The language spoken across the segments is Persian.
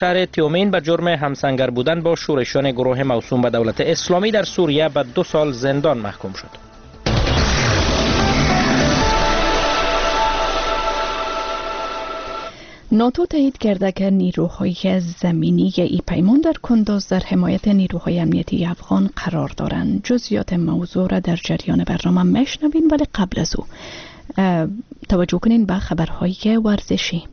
شهر تیومین به جرم همسنگر بودن با شورشیان گروه موسوم به دولت اسلامی در سوریه به 2 سال زندان محکوم شد. ناتو تایید کرده که نیروهای زمینی ای پیمان در کندوز در حمایت نیروهای امنیتی افغان قرار دارند. جزئیات موضوع را در جریان برنامه میشنوین، ولی قبل از او توجه کنین به خبرهای ورزشی.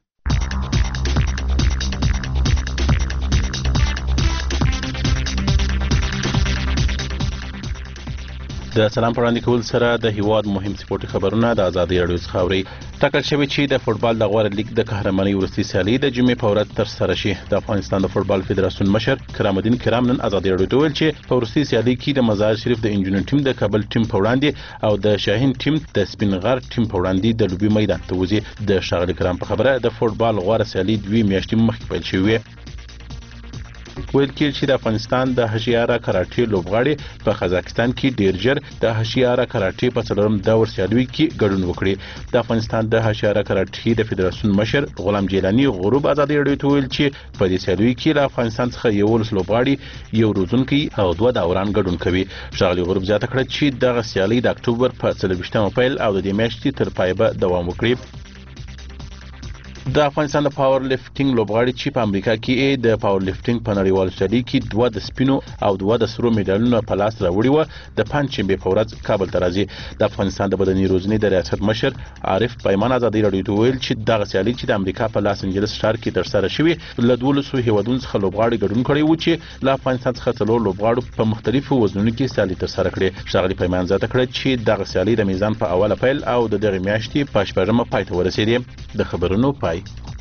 د سلام پرانی کول سره د هیواد مهم سپورتي خبرونه د ازادي رادیو څخه اوري. ټاکل شوی چې د فوتبال د غوړ لیګ د قهرمانۍ وروستي سیالي د جمعې په ورځ تر سره شي. د افغانستان د فوتبال فدراسیون مشر کرام الدین کرام نن ازادي رادیو ته ویل چې په وروستي سیالي کې د مزار شریف د انجینر ټیم د کابل ټیم په وړاندې او د شاهین ټیم د سپینغر ټیم په وړاندې د لوبي میدان ته وځي. د شاغلي کرام په خبره د فوتبال غوړ سیالي 2 میاشتې مخکې پیل شوې. ویل کېږي چې د افغانستان د هشیارا کراټي لوبغاړي په قزاقستان کې ډیر ژر د هشیارا کراټي په څلورم دور سیالي کې ګډون وکړي. د افغانستان د هشیارا کراټي د فدراسیون مشر غلام جیلانی غروب ازادي رادیو ته ویل چې په دې سیالي کې له افغانستان څخه 11 لوبغاړي، یو روزونکي او 2 دوران ګډون کوي. ښاغلي غروب زیاته کړه چې دغه سیالي د اکتوبر په 24مه پیل او د دې میاشتې تر پایه به دوام وکړي. د افغانستان د پاور لفټینګ لوبغاړي چې په امریکا کې د پاور لفټینګ په نړیوال سیالي کې 2 د سپینو او 2 د سرو میډالونو په لاس راوړي و د پنځشنبه په ورځ کابل ته راځي. د افغانستان د بدني روزنې د ریاست مشر عارف پیمان ازادي رادیو ته ویل چې دغه سیالي چې د امریکا په لاس انجلس ښار کې ترسره شوې له 12 هیوادونو څخه لوبغاړي ګډون کړي و چې له افغانستان څخه 4 لوبغاړو په مختلفو وزنونو کې سیالي ترسره کړې. ښاغلي پیمان زیاته کړه چې دغه سیالي د میزان په اوله پیل او د دغه میاشتې په 8مه پای ته ورسېدې. د خبرونو پای.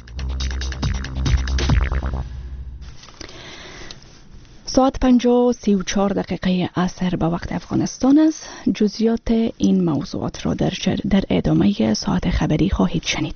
ساعت 5:34 دقیقه عصر به وقت افغانستان است. جزئیات این موضوعات را در ادامه ساعت خبری خواهید شنید.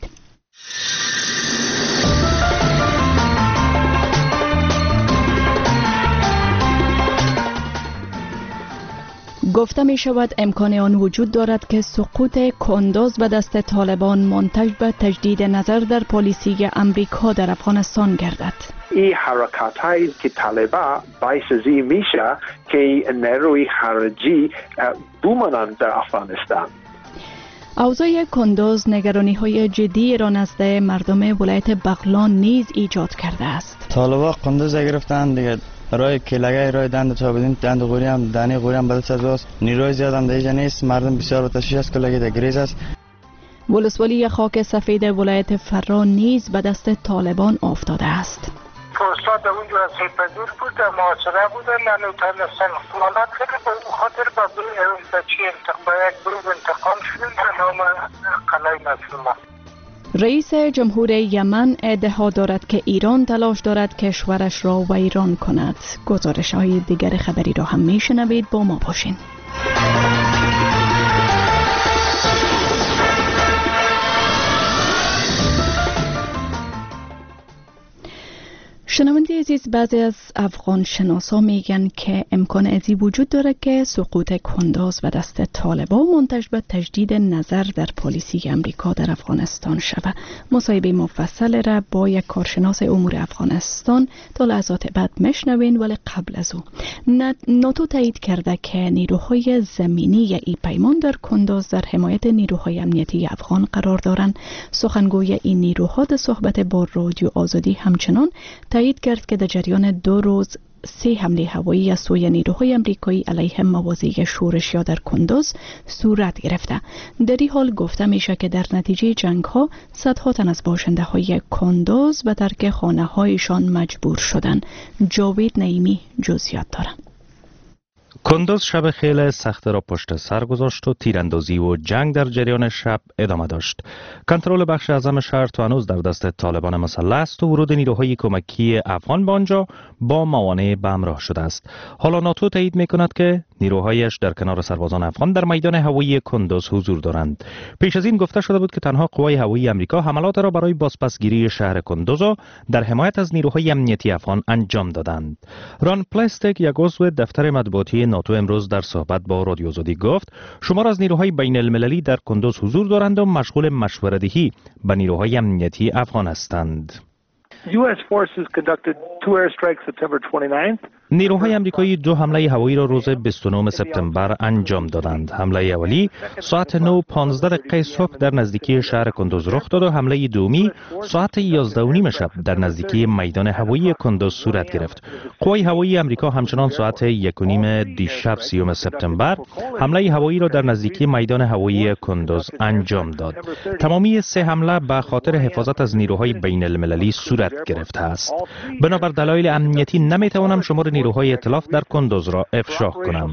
گفته می شود امکان آن وجود دارد که سقوط کندوز به دست طالبان منتج به تجدید نظر در پالیسی امریکا در افغانستان گردد. این حرکات هایی که طالبان باعث میشه که نیروی خارجی بمانند در افغانستان. اوضاع کندوز نگرانی های جدی را نزد مردم ولایت بغلان نیز ایجاد کرده است. طالبان کندوز گرفتند دیگه. رای کلگای رای دند تا بدین دند غوری هم دانه غوری هم بدل سازوست. نیروی زیاد هم دیگه نیست. مردم بسیار به تشویش است کلگی در گریز است. ولسوالی خاک سفید ولایت فرا نیز به دست طالبان افتاده است. فرصت اونجا از پذیر بود، محاصره بود، نمیتونستن خیانت کنه، به خاطر بچه گروه انتقام شدن به نام قلعه مظلومه. رئیس جمهور یمن ادعا دارد که ایران تلاش دارد کشورش را ویران کند. گزارش های دیگر خبری را هم میشنوید، با ما باشین. شنونده عزیز، بعضی از افغان شناسا میگن که امکان ازی وجود داره که سقوط کندوز به دست طالبان منتج به تجدید نظر در پالیسی امریکا در افغانستان شود. مصاحبه مفصل را با یک کارشناس امور افغانستان تا لحظات بعد میشنوین، ولی قبل از او ناتو تایید کرده که نیروهای زمینی ای پیمان در کندوز در حمایت نیروهای امنیتی افغان قرار دارند. سخنگوی این نیروها در صحبت با رادیو آزادی همچنان تایید کرد که در جریان 2 روز 3 حمله هوایی از سوی نیروهای امریکایی علیه مواضع شورشیا در کندوز صورت گرفته. در این حال گفته میشه که در نتیجه جنگ ها صدها تن از باشنده های کندوز به ترک خانه هایشان مجبور شدند. جاوید نعیمی جزئیات دارد. کندوز شب خیلی سخت را پشت سر گذاشت و تیراندازی و جنگ در جریان شب ادامه داشت. کنترل بخش اعظم شهر تا هنوز در دست طالبان مسلح است و ورود نیروهای کمکی افغان به آنجا با موانع به همراه شده است. حالا ناتو تایید می‌کند که نیروهایش در کنار سربازان افغان در میدان هوایی کندوز حضور دارند. پیش از این گفته شده بود که تنها قوای هوایی امریکا حملات را برای بازپسگیری شهر کندوز را در حمایت از نیروهای امنیتی افغان انجام دادند. ران پلاستیک، یک عضو دفتر مطبوعاتی ناتو، امروز در صحبت با رادیو آزادی گفت شمار از نیروهای بین المللی در کندوز حضور دارند و مشغول مشوره‌دهی به نیروهای امنیتی افغان هستند. U.S. forces conducted 2 airstrikes September 29th. نیروهای آمریکایی 2 حمله هوایی را روز 29 سپتامبر انجام دادند. حمله اولی ساعت 9:15 صبح در نزدیکی شهر کندوز رخ داد و حمله دومی ساعت 11:30 شب در نزدیکی میدان هوایی کندوز صورت گرفت. قوای هوایی آمریکا همچنان ساعت 1:30 دیشب 30 سپتامبر حمله هوایی را در نزدیکی میدان هوایی کندوز انجام داد. تمامی 3 حمله به خاطر حفاظت از نیروهای بین المللی صورت گرفته است. بنابر دلایل امنیتی نمیتوانم شمار نیروهای ائتلاف در کندوز را افشا کنم.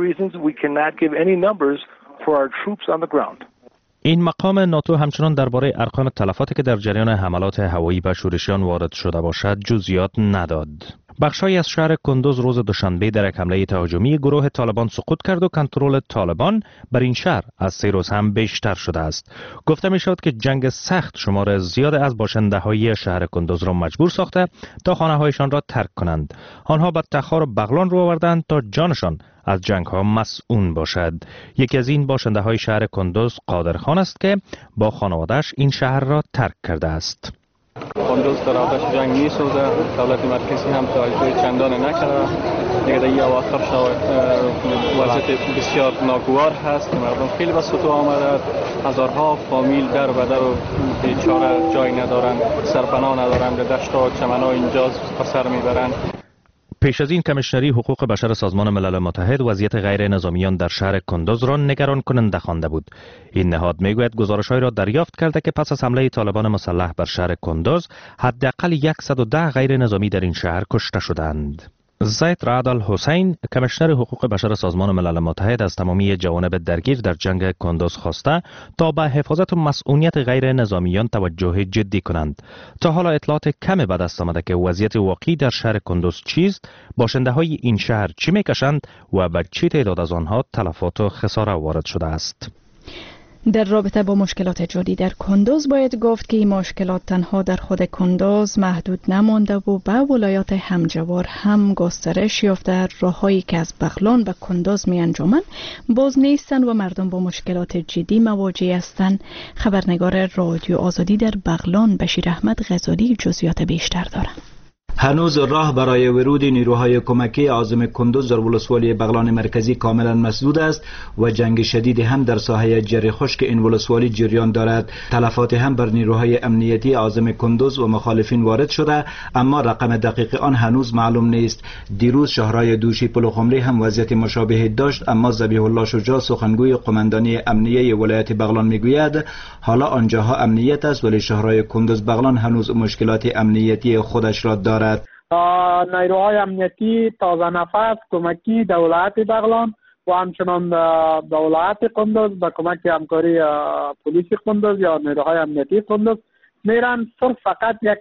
این مقام ناتو همچنان درباره ارقام تلفاتی که در جریان حملات هوایی به شورشیان وارد شده باشد جزئیات نداد. بخش‌هایی از شهر کندوز روز دوشنبه در یک حمله تهاجمی گروه طالبان سقوط کرد و کنترل طالبان بر این شهر از 3 روز هم بیشتر شده است. گفته می شود که جنگ سخت شمار زیاد از باشنده‌های شهر کندوز را مجبور ساخته تا خانه‌هایشان را ترک کنند. آنها به تخار و بغلان رو آوردند تا جانشان از جنگ‌ها مسئول باشد. یکی از این باشنده‌های شهر کندوز قادرخان است که با خانواده‌اش این شهر را ترک کرده است. کندوز در آتش جنگ می سوزه. دولت مرکزی هم توجه چندان نکرده. دیگه در این اواخر وضعیت بسیار ناگوار هست که مردم خیلی به سطوح آمده. هزارها فامیل در و در و بیچاره جای ندارن، سرپناه ندارن، در دشت و چمن‌ها اینجا سر میبرن. پیش از این کمیشنری حقوق بشر سازمان ملل متحد وضعیت غیر نظامیان در شهر کندوز را نگران کننده خوانده بود. این نهاد میگوید گزارش‌هایی را دریافت کرده که پس از حمله طالبان مسلح بر شهر کندوز حداقل 110 غیر نظامی در این شهر کشته شدند. زید رعد الحسین کمیشنر حقوق بشر سازمان ملل متحد از تمامی جوانب درگیر در جنگ کندوز خواسته تا به حفاظت و مسئولیت غیر نظامیان توجه جدی کنند. تا حالا اطلاعات کمی به دست آمده که وضعیت واقعی در شهر کندوز چیست، باشنده های این شهر چی میکشند و به چه تعداد از آنها تلفات و خساره وارد شده است. در رابطه با مشکلات جدی در کندوز باید گفت که این مشکلات تنها در خود کندوز محدود نمانده و به ولایات همجوار هم گسترش یافته. راههایی که از بغلان به کندوز می انجامند باز نیستند و مردم با مشکلات جدی مواجه هستند. خبرنگار رادیو آزادی در بغلان بشیر احمد غزالی جزئیات بیشتر دارند. هنوز راه برای ورود نیروهای کمکی عازم کندوز در ولسوالی بغلان مرکزی کاملا مسدود است و جنگ شدید هم در ساحه جری خشک این ولسوالی جریان دارد. تلفات هم بر نیروهای امنیتی عازم کندوز و مخالفین وارد شده، اما رقم دقیق آن هنوز معلوم نیست. دیروز شهرهای دوشی پلوخمری هم وضعیت مشابهی داشت، اما ذبیح الله شجاع سخنگوی قماندانی امنیه ولایت بغلان میگوید حالا آنجاها امنیت است ولی شهرهای کندوز بغلان هنوز مشکلات امنیتی خودش را دارد. نیروهای امنیتی تازه نفس کمکی دولت بغلان و همچنان دولت کندوز با کمک همکاری پلیس کندوز یا نیروهای امنیتی کندوز میرن صرف فقط یک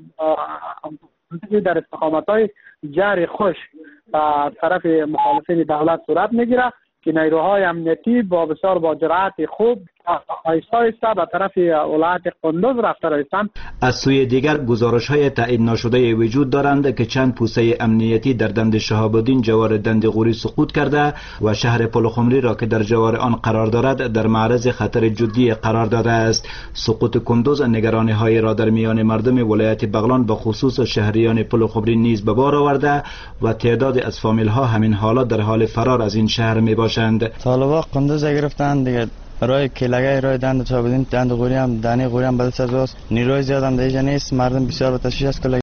در استقامت‌های جری خوش از طرف مخالفین دولت صورت میگیره که نیروهای امنیتی با بسیار با جرأت خوب آیسته آیسته به طرف ولایت کندوز رفته رایستند. از سوی دیگر گزارش‌های تایید نشده وجود دارند که چند پوسته امنیتی در دند شهاب الدین جوار دند غوری سقوط کرده و شهر پلوخمری را که در جوار آن قرار دارد در معرض خطر جدی قرار داده است. سقوط کندوز نگرانی‌های را در میان مردم ولایت بغلان به خصوص شهریان پلوخمری نیز به بار آورده و تعداد از فامیل‌ها همین حالا در حال فرار از این شهر میباشند. طالبان کندوز گرفتن دیگه. رای کلگای رای دند چابدین دند غوری هم دانه غوری هم بدل سازاست. نیروی زیاد هم دیگه نیست. مردم بسیار با تشویش است که